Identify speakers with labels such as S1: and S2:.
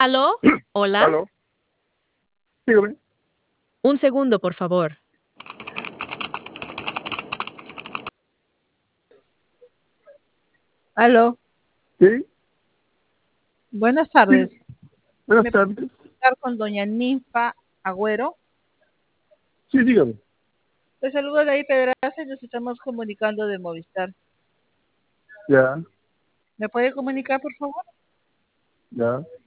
S1: ¿Aló? ¿Hola?
S2: Aló, dígame.
S1: Un segundo, por favor.
S3: Aló,
S2: Sí,
S3: buenas
S2: sí,
S3: tardes.
S2: buenas
S3: ¿Me puedo
S2: tardes.
S3: comunicar con doña Ninfa Agüero?
S2: Sí, dígame.
S3: Te saludo de ahí, Pedraza, y nos estamos comunicando de Movistar.
S2: Ya,
S3: ¿Me puede comunicar, por favor?
S2: ya.